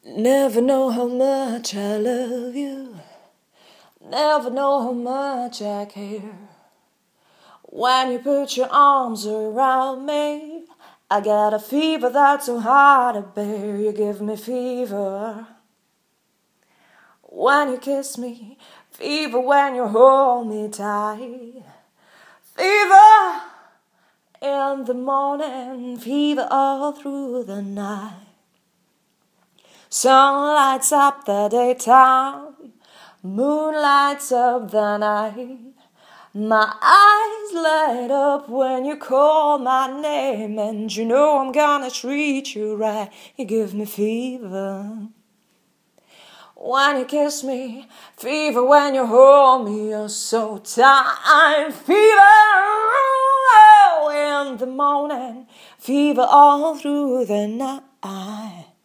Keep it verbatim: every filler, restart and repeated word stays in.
Never know how much I love you. Never know how much I care. When you put your arms around me, I get a fever that's so hard to bear. You give me fever when you kiss me, fever when you hold me tight, fever in the morning, fever all through the night. Sun lights up the daytime, moon lights up the night. My eyes light up when you call my name, and you know I'm gonna treat you right. You give me fever when you kiss me, fever when you hold me, you're so tight. Fever in the morning, fever all through the night.